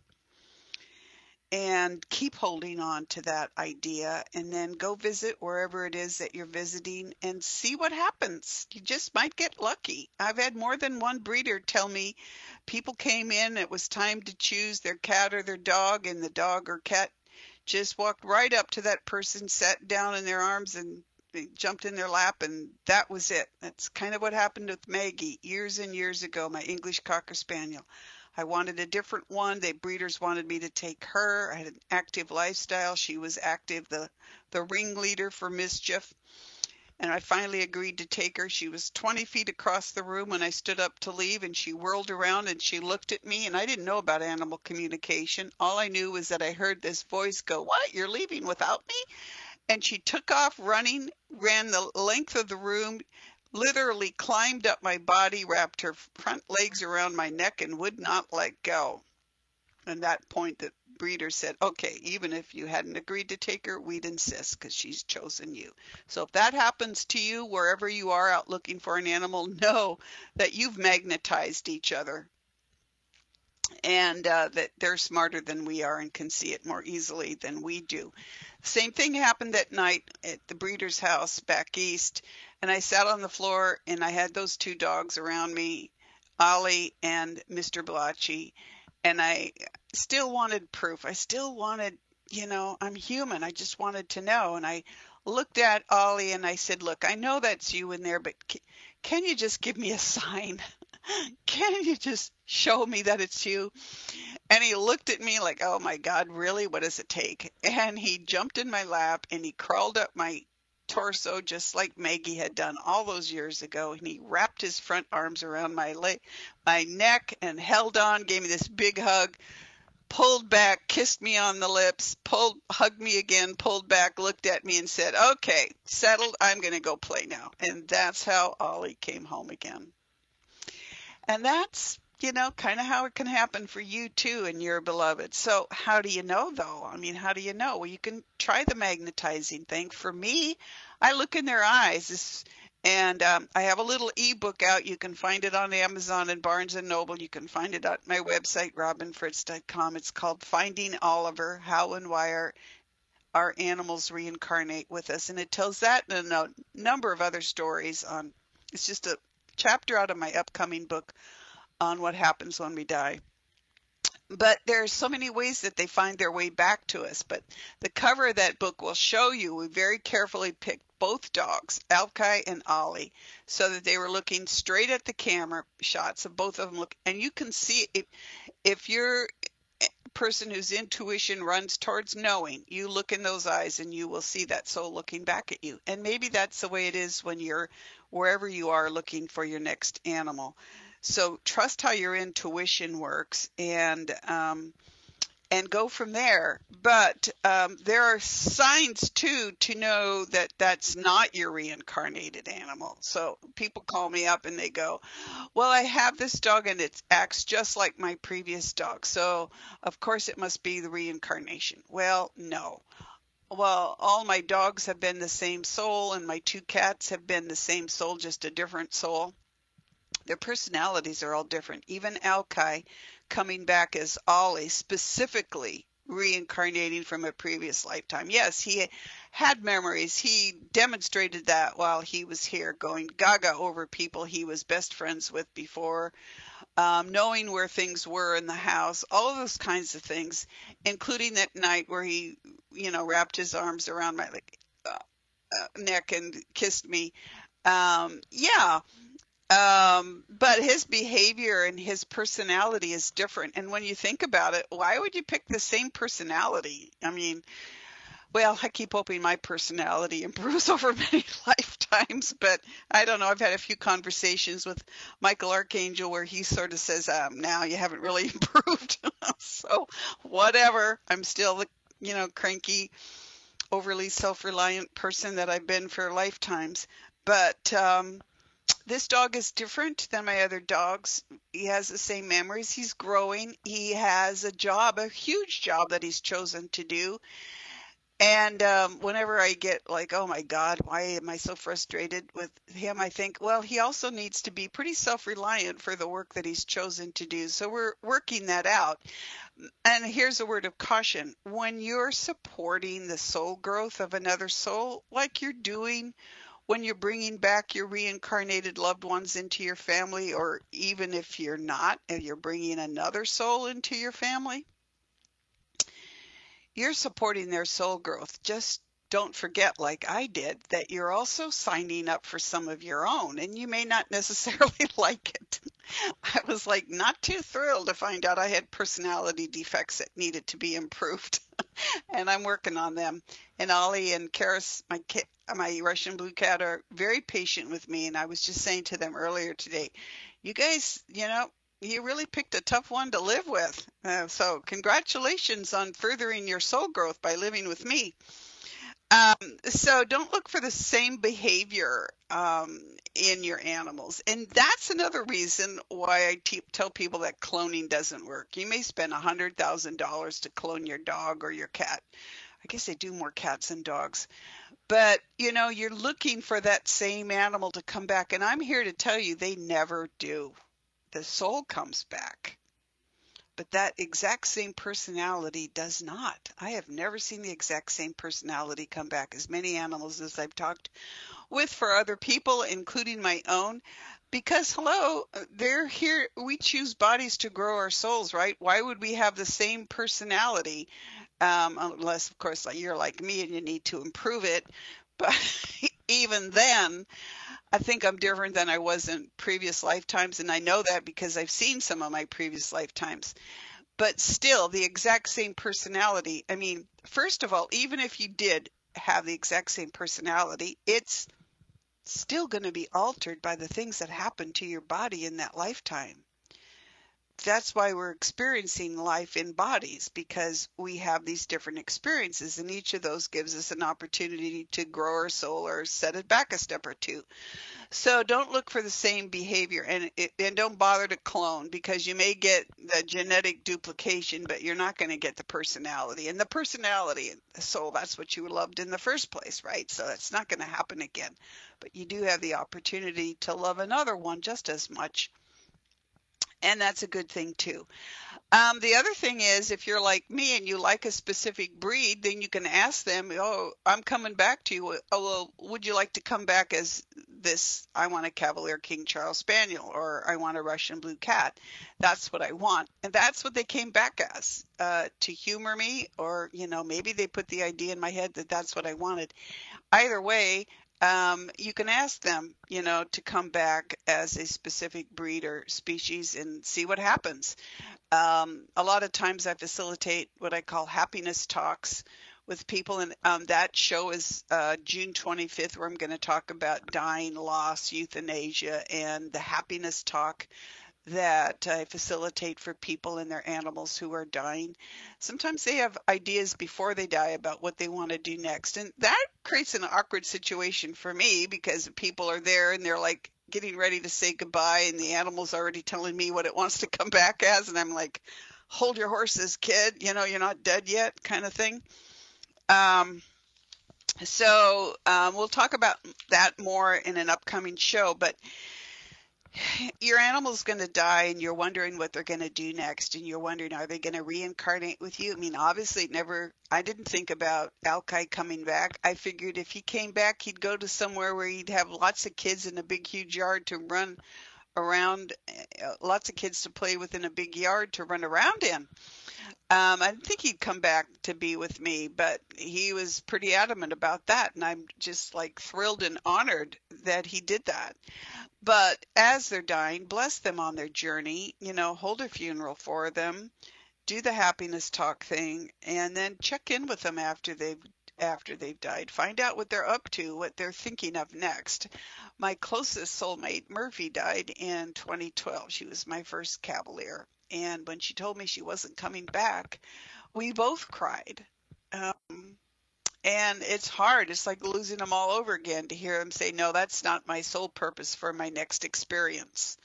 And keep holding on to that idea, and then go visit wherever it is that you're visiting and see what happens. You just might get lucky. I've had more than one breeder tell me people came in, it was time to choose their cat or their dog, and the dog or cat just walked right up to that person, sat down in their arms, and they jumped in their lap, and that was it. That's kind of what happened with Maggie years and years ago, my English Cocker Spaniel. I wanted a different one. The breeders wanted me to take her. I had an active lifestyle. She was active, the, the ringleader for mischief. And I finally agreed to take her. She was twenty feet across the room when I stood up to leave, and she whirled around and she looked at me, and I didn't know about animal communication. All I knew was that I heard this voice go, "What, you're leaving without me?" And she took off running, ran the length of the room, literally climbed up my body, wrapped her front legs around my neck, and would not let go. And that point, the breeder said, okay, even if you hadn't agreed to take her, we'd insist because she's chosen you. So if that happens to you, wherever you are out looking for an animal, know that you've magnetized each other, and uh, that they're smarter than we are and can see it more easily than we do. Same thing happened that night at the breeder's house back east, and I sat on the floor and I had those two dogs around me, Ollie and Mister Blotchy, and I still wanted proof. I still wanted, you know, I'm human. I just wanted to know. And I looked at Ollie and I said, look, I know that's you in there, but c- can you just give me a sign? Can you just show me that it's you? And he looked at me like, oh my God, really? What does it take? And he jumped in my lap and he crawled up my torso just like Maggie had done all those years ago. And he wrapped his front arms around my leg, my neck, and held on, gave me this big hug, pulled back, kissed me on the lips, pulled, hugged me again, pulled back, looked at me and said, okay, settled. I'm going to go play now. And that's how Ollie came home again. And that's, you know, kind of how it can happen for you too and your beloved. So how do you know though? I mean, how do you know? Well, you can try the magnetizing thing. For me, I look in their eyes. This, and um, I have a little ebook out. You can find it on Amazon and Barnes and Noble. You can find it at my website, robin fritz dot com. It's called Finding Oliver, How and Why Our, Our Animals Reincarnate with Us. And it tells that and a number of other stories on, it's just a chapter out of my upcoming book on what happens when we die. But there are so many ways that they find their way back to us. But the cover of that book will show you, we very carefully picked both dogs, Alki and Ollie, so that they were looking straight at the camera, shots of both of them look, and you can see if, if you're a person whose intuition runs towards knowing, you look in those eyes and you will see that soul looking back at you. And maybe that's the way it is when you're wherever you are looking for your next animal. So trust how your intuition works, and um, and go from there. But um, there are signs too to know that that's not your reincarnated animal. So people call me up and they go, well, I have this dog and it acts just like my previous dog, so of course it must be the reincarnation. Well, no. Well, all my dogs have been the same soul, and my two cats have been the same soul, just a different soul. Their personalities are all different. Even Alkai coming back as Ollie, specifically reincarnating from a previous lifetime. Yes, he had memories. He demonstrated that while he was here, going gaga over people he was best friends with before, um, knowing where things were in the house, all of those kinds of things, including that night where he, you know, wrapped his arms around my like, uh, uh, neck and kissed me. Um, yeah. Um, but his behavior and his personality is different. And when you think about it, why would you pick the same personality? I mean, well, I keep hoping my personality improves over many lifetimes, but I don't know. I've had a few conversations with Michael Archangel where he sort of says, um, now you haven't really improved. So whatever, I'm still the, you know, cranky, overly self-reliant person that I've been for lifetimes. But, um, this dog is different than my other dogs. He has the same memories. He's growing. He has a job, a huge job that he's chosen to do. And um, whenever I get like, oh my God, why am I so frustrated with him? I think, well, he also needs to be pretty self-reliant for the work that he's chosen to do. So we're working that out. And here's a word of caution. When you're supporting the soul growth of another soul, like you're doing when you're bringing back your reincarnated loved ones into your family, or even if you're not, and you're bringing another soul into your family, you're supporting their soul growth. Just don't forget, like I did, that you're also signing up for some of your own, and you may not necessarily like it. I was like not too thrilled to find out I had personality defects that needed to be improved, and I'm working on them. And Ollie and Karis, my cat, my Russian blue cat, are very patient with me, and I was just saying to them earlier today, you guys, you know, you really picked a tough one to live with. Uh, so congratulations on furthering your soul growth by living with me. Um, so don't look for the same behavior um, in your animals. And that's another reason why I te- tell people that cloning doesn't work. You may spend one hundred thousand dollars to clone your dog or your cat. I guess they do more cats than dogs. But, you know, you're looking for that same animal to come back. And I'm here to tell you they never do. The soul comes back. But that exact same personality does not. I have never seen the exact same personality come back. As many animals as I've talked with for other people, including my own, because, hello, they're here. We choose bodies to grow our souls, right? Why would we have the same personality? Um, unless, of course, like you're like me and you need to improve it. But even then, I think I'm different than I was in previous lifetimes, and I know that because I've seen some of my previous lifetimes. But still, the exact same personality. I mean, first of all, even if you did have the exact same personality, it's still going to be altered by the things that happen to your body in that lifetime. That's why we're experiencing life in bodies, because we have these different experiences, and each of those gives us an opportunity to grow our soul or set it back a step or two. So don't look for the same behavior, and and don't bother to clone, because you may get the genetic duplication, but you're not going to get the personality. And the personality, the soul, that's what you loved in the first place, right? So that's not going to happen again. But you do have the opportunity to love another one just as much. And that's a good thing too. Um, the other thing is, if you're like me and you like a specific breed, then you can ask them, oh, I'm coming back to you. Oh, well, would you like to come back as this? I want a Cavalier King Charles Spaniel, or I want a Russian Blue Cat. That's what I want. And that's what they came back as, uh, to humor me, or, you know, maybe they put the idea in my head that that's what I wanted. Either way, Um, you can ask them, you know, to come back as a specific breed or species and see what happens. Um, a lot of times I facilitate what I call happiness talks with people, and um, that show is uh, June twenty-fifth, where I'm going to talk about dying, loss, euthanasia, and the happiness talk that I facilitate for people and their animals who are dying. Sometimes they have ideas before they die about what they want to do next. And that creates an awkward situation for me because people are there and they're like getting ready to say goodbye and the animal's already telling me what it wants to come back as. And I'm like, hold your horses, kid. You know, you're not dead yet, kind of thing. Um, so um, we'll talk about that more in an upcoming show. But your animal's going to die and you're wondering what they're going to do next, and you're wondering, are they going to reincarnate with you? I mean, obviously never, I didn't think about Alki coming back. I figured if he came back, he'd go to somewhere where he'd have lots of kids in a big, huge yard to run around, uh, lots of kids to play with in a big yard to run around in. Um, I didn't think he'd come back to be with me, but he was pretty adamant about that, and I'm just like thrilled and honored that he did that. But as they're dying, bless them on their journey, you know, hold a funeral for them, do the happiness talk thing, and then check in with them after they've after they've died. Find out what they're up to, what they're thinking of next. My closest soulmate, Murphy, died in twenty twelve. She was my first Cavalier. And when she told me she wasn't coming back, we both cried. Um, and it's hard. It's like losing them all over again to hear them say, no, that's not my sole purpose for my next experience.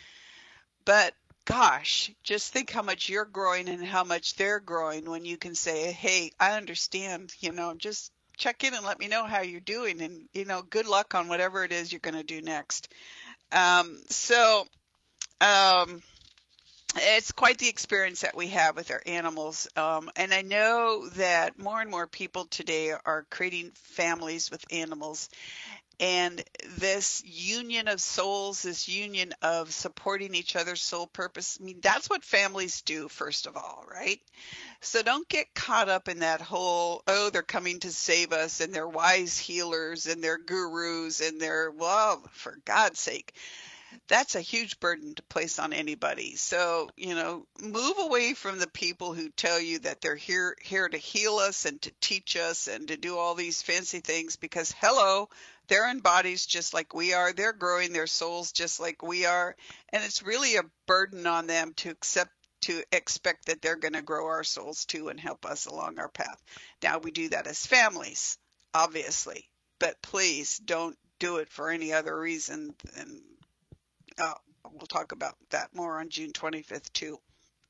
But gosh, just think how much you're growing and how much they're growing when you can say, hey, I understand, you know, just check in and let me know how you're doing, and, you know, good luck on whatever it is you're going to do next. Um, so, um, it's quite the experience that we have with our animals. Um, and I know that more and more people today are creating families with animals. And this union of souls, this union of supporting each other's soul purpose, I mean, that's what families do, first of all, right? So don't get caught up in that whole, oh, they're coming to save us, and they're wise healers, and they're gurus, and they're, well, for God's sake. That's a huge burden to place on anybody. So, you know, move away from the people who tell you that they're here here to heal us and to teach us and to do all these fancy things, because, hello, they're in bodies just like we are. They're growing their souls just like we are. And it's really a burden on them to accept to expect that they're going to grow our souls too and help us along our path. Now, we do that as families, obviously, but please don't do it for any other reason than Uh, we'll talk about that more on June twenty-fifth too.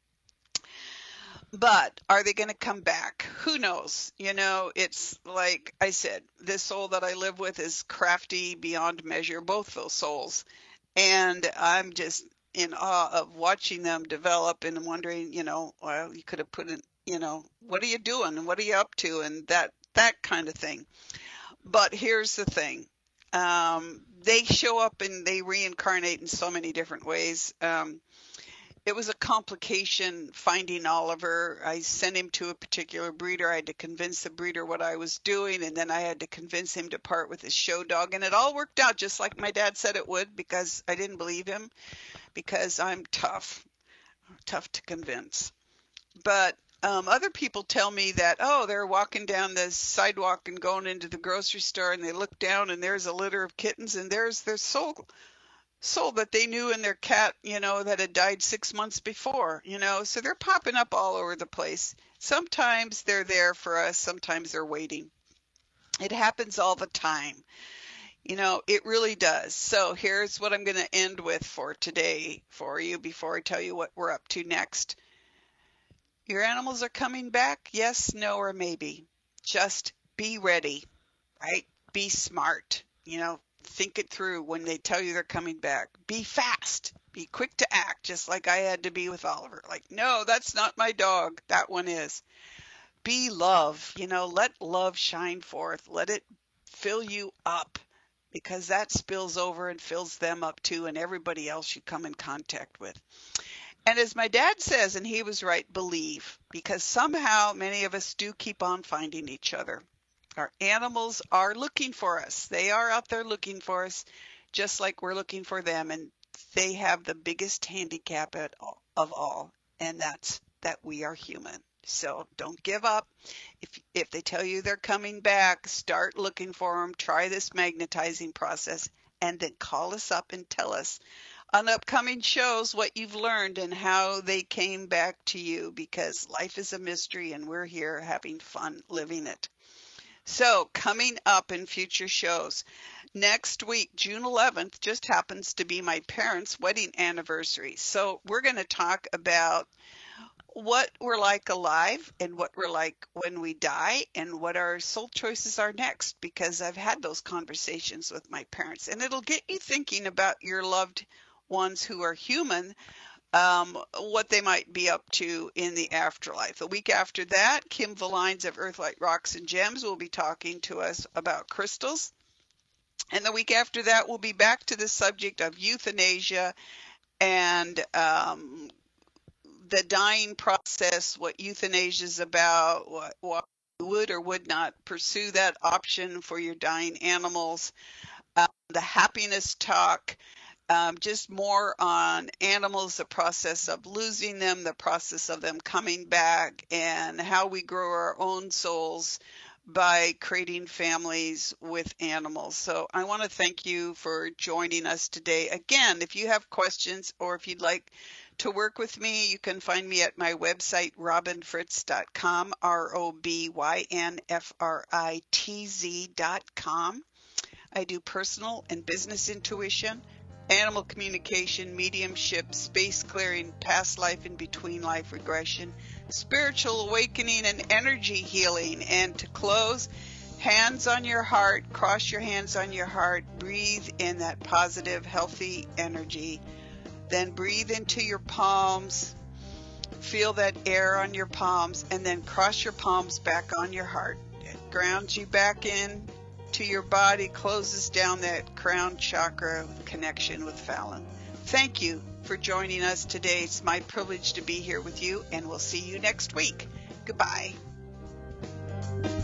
But are they going to come back? Who knows? You know, it's like I said, this soul that I live with is crafty beyond measure, both those souls. And I'm just in awe of watching them develop and wondering, you know, well, you could have put in, you know, what are you doing? And what are you up to? And that, that kind of thing. But here's the thing. Um, they show up and they reincarnate in so many different ways. Um, it was a complication finding Oliver. I sent him to a particular breeder. I had to convince the breeder what I was doing, and then I had to convince him to part with his show dog. And it all worked out just like my dad said it would, because I didn't believe him, because I'm tough, tough to convince. But Um, other people tell me that, oh, they're walking down the sidewalk and going into the grocery store, and they look down and there's a litter of kittens, and there's their soul, soul that they knew in their cat, you know, that had died six months before, you know, so they're popping up all over the place. Sometimes they're there for us. Sometimes they're waiting. It happens all the time. You know, it really does. So here's what I'm going to end with for today for you before I tell you what we're up to next. Your animals are coming back? Yes, no, or maybe. Just be ready, right? Be smart. You know, think it through when they tell you they're coming back. Be fast. Be quick to act, just like I had to be with Oliver. Like, no, that's not my dog. That one is. Be love. You know, let love shine forth. Let it fill you up, because that spills over and fills them up too, and everybody else you come in contact with. And as my dad says, and he was right, believe, because somehow many of us do keep on finding each other. Our animals are looking for us. They are out there looking for us, just like we're looking for them. And they have the biggest handicap at all, of all, and that's that we are human. So don't give up. If if they tell you they're coming back, start looking for them. Try this magnetizing process, and then call us up and tell us. on upcoming shows what you've learned and how they came back to you, because life is a mystery and we're here having fun living it. So coming up in future shows, next week, June eleventh, just happens to be my parents' wedding anniversary. So we're going to talk about what we're like alive and what we're like when we die and what our soul choices are next, because I've had those conversations with my parents, and it'll get you thinking about your loved ones who are human, um, what they might be up to in the afterlife. The week after that, Kim Valines of Earthlight Rocks and Gems will be talking to us about crystals. And the week after that, we'll be back to the subject of euthanasia and um, the dying process, what euthanasia is about, what, what you would or would not pursue that option for your dying animals, um, the happiness talk, um, just more on animals, the process of losing them, the process of them coming back, and how we grow our own souls by creating families with animals. So I want to thank you for joining us today. Again, if you have questions or if you'd like to work with me, you can find me at my website, robin fritz dot com, R O B Y N F R I T Z dot com. I do personal and business intuition, animal communication, mediumship, space clearing, past life and between life regression, spiritual awakening, and energy healing. And to close, hands on your heart, cross your hands on your heart, breathe in that positive, healthy energy. Then breathe into your palms, feel that air on your palms, and then cross your palms back on your heart. It grounds you back in to your body, closes down that crown chakra connection with Fallon. Thank you for joining us today. It's my privilege to be here with you, and we'll see you next week. Goodbye.